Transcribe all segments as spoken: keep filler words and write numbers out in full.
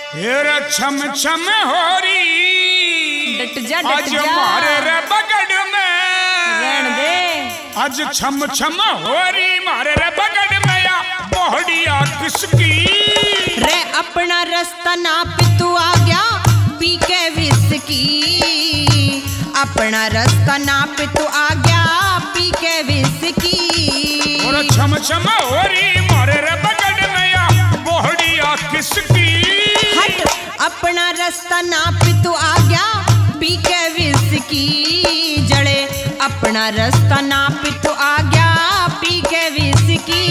हेरा छम छम होरी डट जा डट आज जा मारे रे बगड़ में रहन दे आज छम छम होरी मारे रे बगड़ में या बोहड़िया किसकी रे अपना रास्ता नाप तू आ गया पी के विस्की अपना रास्ता नाप तू आ गया पी के विस्की और छम छम होरी मारे रे बगड़ में या बोहड़िया किसकी हट अपना रास्ता नाप तू आ गया पी के विस्की जड़े अपना रास्ता नाप तू आ गया पी के विस्की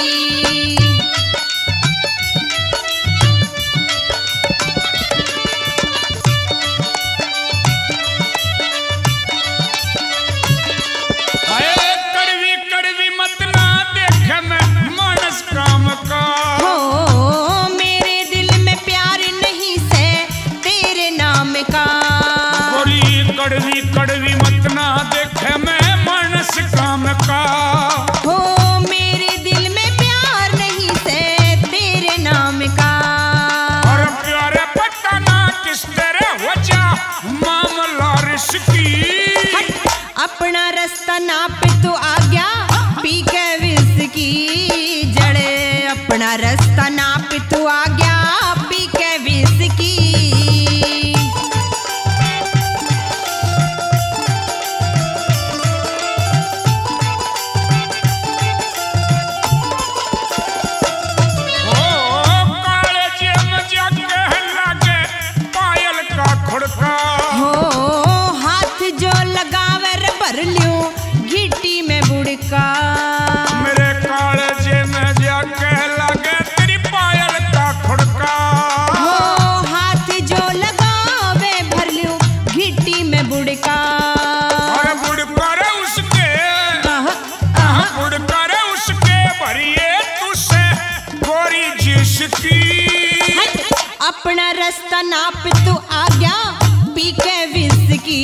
कड़वी कड़वी मत ना देखे मैं मानस काम का हो मेरे दिल में प्यार नहीं से तेरे नाम का और प्यारे पता ना किस तरह वजह मामला रिश्की अपना रास्ता नाप तू आ गया पी के विस्की जड़े अपना रास्ता नाप तू आ गया पी के विस्की मेरे कालजे में जाके लगे तेरी पायल का खुड़का हो हाथ जो लगावे भर लियो घिट्टी में बुड़का और बुड़का रे उसके बुड़का रे उसके भरिए तुझसे गोरी जिसकी अपना रास्ता नाप तू आ गया पी के विस्की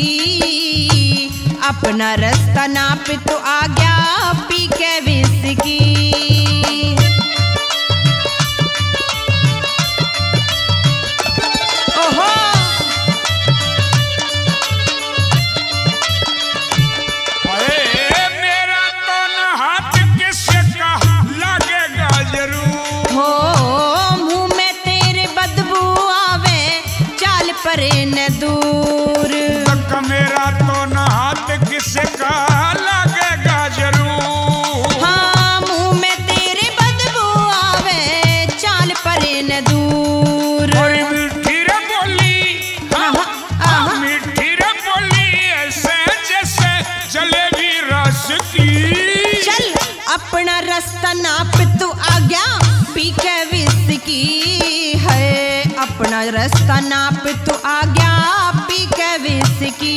अपना रास्ता नाप तू आ गया पी के विस्की ओहो अरे मेरा तो न हाथ किससे का लगेगा जरूर हो मुंह में तेरे बदबू आवे चाल परे न दूर तक मेरा तो न हाथ किससे का लगेगा जरूर हाँ मुंह में तेरे बदबू आवे चाल परे न दूर और मीठी रे बोली हाँ, हाँ, मीठी रे बोली ऐसे जैसे जलेबी रस की चल अपना रास्ता नाप तू आ गया पी के विस्की है अपना रास्ता नाप तू आ गया पी के विस्की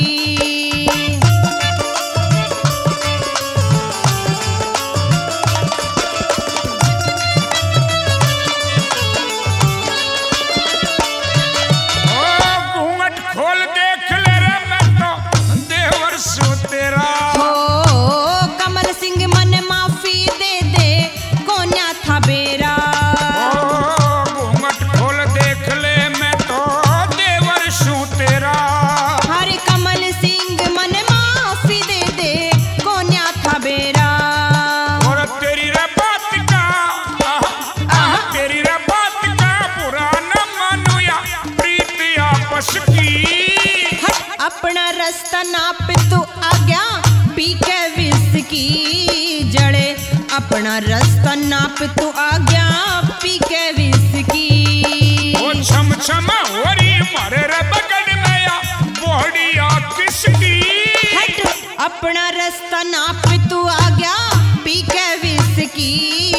अपना रास्ता नाप तू आ गया पी के विस्की जड़े अपना रास्ता नाप तू आ गया पी के विस्की ओ छम छम होरी मारे रे बगड़ में या बोहड़िया किसकी हट अपना रास्ता नाप तू आ गया पी के विस्की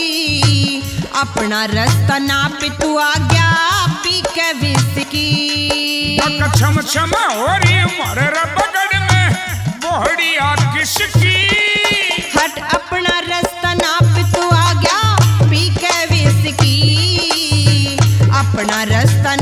अपना रास्ता नाप तू आ गया पी के विस्की छम छम होरी मारे रे बगड़ में बोहड़िया किसकी हट अपना रास्ता नाप तू आ गया पी के विस्की अपना रास्ता